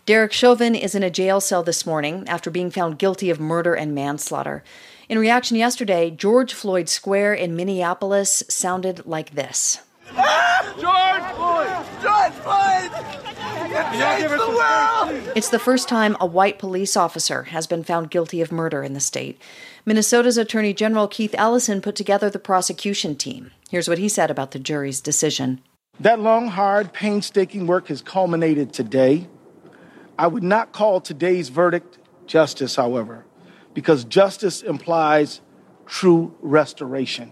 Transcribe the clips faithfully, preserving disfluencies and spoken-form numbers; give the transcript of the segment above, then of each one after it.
Derek Chauvin is in a jail cell this morning after being found guilty of murder and manslaughter. In reaction yesterday, George Floyd Square in Minneapolis sounded like this. George Floyd! George Floyd! You changed the world! It's the first time a white police officer has been found guilty of murder in the state. Minnesota's Attorney General Keith Ellison put together the prosecution team. Here's what he said about the jury's decision. That long, hard, painstaking work has culminated today. I would not call today's verdict justice, however, because justice implies true restoration.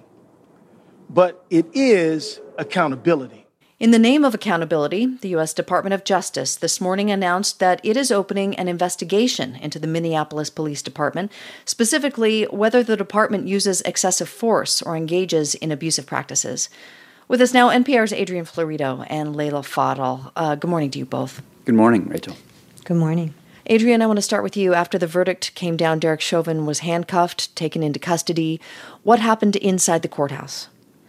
But it is accountability. In the name of accountability, the U S Department of Justice this morning announced that it is opening an investigation into the Minneapolis Police Department, specifically whether the department uses excessive force or engages in abusive practices. With us now, N P R's Adrian Florido and Leila Fadel. Uh, good morning to you both. Good morning, Rachel. Good morning. Adrian, I want to start with you. After the verdict came down, Derek Chauvin was handcuffed, taken into custody. What happened inside the courthouse?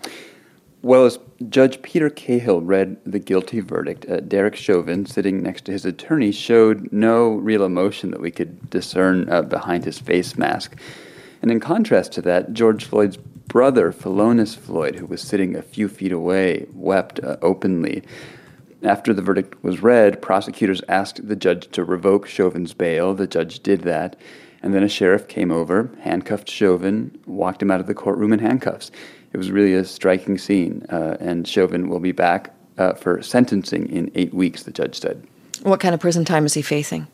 Well, as Judge Peter Cahill read the guilty verdict, uh, Derek Chauvin, sitting next to his attorney, showed no real emotion that we could discern uh, behind his face mask. And in contrast to that, George Floyd's brother, Philonise Floyd, who was sitting a few feet away, wept uh, openly. After the verdict was read, prosecutors asked the judge to revoke Chauvin's bail. The judge did that. And then a sheriff came over, handcuffed Chauvin, walked him out of the courtroom in handcuffs. It was really a striking scene, uh, and Chauvin will be back uh, for sentencing in eight weeks, the judge said. What kind of prison time is he facing?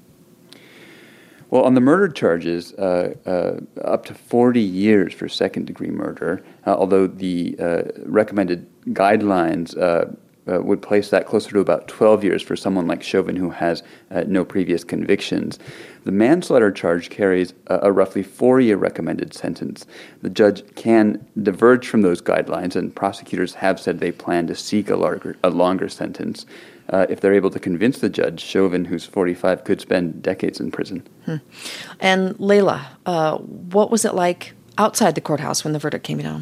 Well, on the murder charges, uh, uh, up to forty years for second-degree murder, uh, although the uh, recommended guidelines uh, uh, would place that closer to about twelve years for someone like Chauvin who has uh, no previous convictions. The manslaughter charge carries a, a roughly four-year recommended sentence. The judge can diverge from those guidelines, and prosecutors have said they plan to seek a longer, a longer sentence. Uh, if they're able to convince the judge, Chauvin, who's forty-five, could spend decades in prison. Hmm. And Leila, uh, what was it like outside the courthouse when the verdict came down?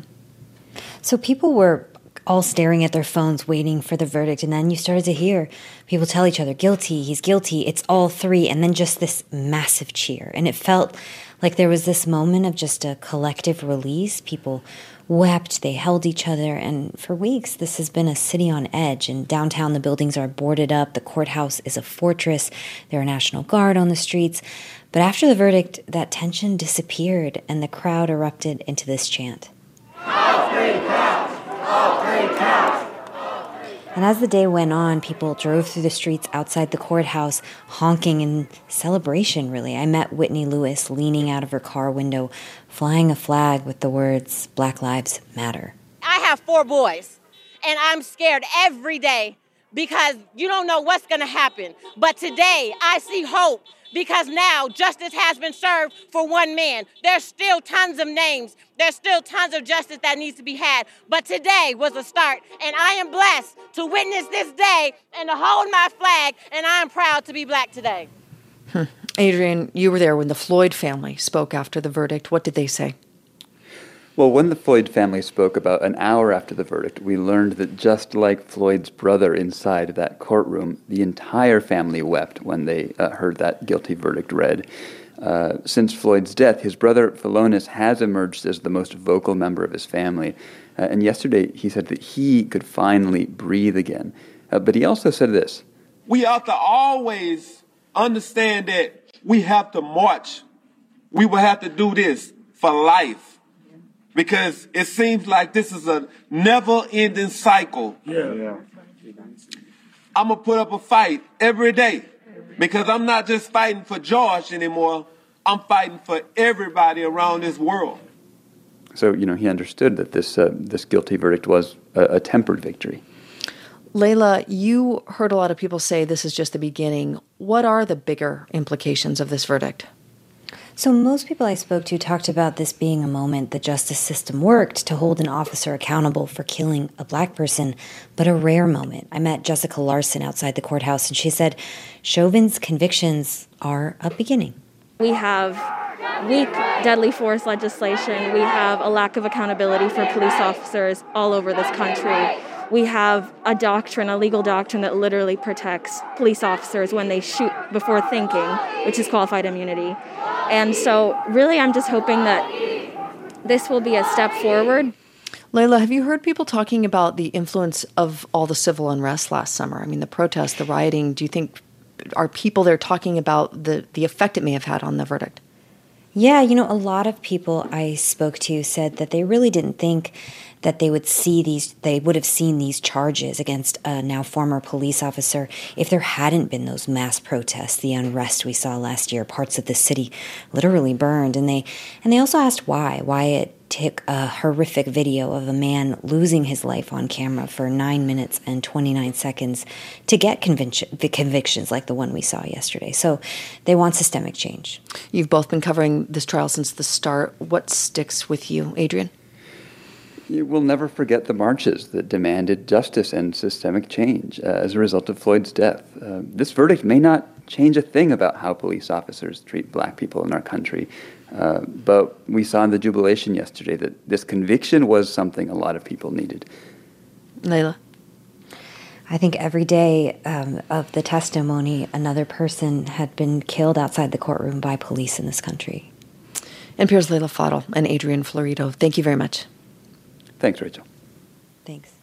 So people were all staring at their phones waiting for the verdict, and then you started to hear people tell each other, guilty, he's guilty, it's all three, and then just this massive cheer. And it felt like there was this moment of just a collective release. People wept, they held each other, and for weeks this has been a city on edge. In downtown, the buildings are boarded up, the courthouse is a fortress, there are National Guard on the streets. But after the verdict, that tension disappeared, and the crowd erupted into this chant. All three counts! All three counts! And as the day went on, people drove through the streets outside the courthouse, honking in celebration, really. I met Whitney Lewis leaning out of her car window, flying a flag with the words, Black Lives Matter. I have four boys, and I'm scared every day because you don't know what's going to happen. But today, I see hope because now justice has been served for one man. There's still tons of names. There's still tons of justice that needs to be had. But today was a start, and I am blessed to witness this day and to hold my flag, and I am proud to be black today. Hmm. Adrian, you were there when the Floyd family spoke after the verdict. What did they say? Well, when the Floyd family spoke about an hour after the verdict, we learned that just like Floyd's brother inside that courtroom, the entire family wept when they uh, heard that guilty verdict read. Uh, since Floyd's death, his brother Philonise has emerged as the most vocal member of his family. Uh, and yesterday he said that he could finally breathe again. Uh, but he also said this. We have to always understand that we have to march. We will have to do this for life. Because it seems like this is a never-ending cycle. Yeah, yeah. I'm going to put up a fight every day. Because I'm not just fighting for George anymore. I'm fighting for everybody around this world. So, you know, he understood that this uh, this guilty verdict was a, a tempered victory. Leila, you heard a lot of people say this is just the beginning. What are the bigger implications of this verdict? So most people I spoke to talked about this being a moment the justice system worked to hold an officer accountable for killing a black person, but a rare moment. I met Jessica Larson outside the courthouse, and she said Chauvin's convictions are a beginning. We have weak deadly force legislation. We have a lack of accountability for police officers all over this country. we have a doctrine, a legal doctrine that literally protects police officers when they shoot before thinking, which is qualified immunity. And so really I'm just hoping that this will be a step forward. Layla, have you heard people talking about the influence of all the civil unrest last summer? I mean, the protests, the rioting, do you think, are people there talking about the, the effect it may have had on the verdict? Yeah, you know, a lot of people I spoke to said that they really didn't think that they would see these, they would have seen these charges against a now former police officer if there hadn't been those mass protests, the unrest we saw last year. Parts of the city literally burned. And they, and they also asked why, why it took a horrific video of a man losing his life on camera for nine minutes and twenty-nine seconds to get conviction, the convictions like the one we saw yesterday. So they want systemic change. You've both been covering this trial since the start. What sticks with you, Adrian? You will never forget the marches that demanded justice and systemic change uh, as a result of Floyd's death. Uh, this verdict may not change a thing about how police officers treat black people in our country, uh, but we saw in the jubilation yesterday that this conviction was something a lot of people needed. Layla? I think every day um, of the testimony, another person had been killed outside the courtroom by police in this country. N P R's Layla Fadel and Adrian Florido, thank you very much. Thanks, Rachel. Thanks.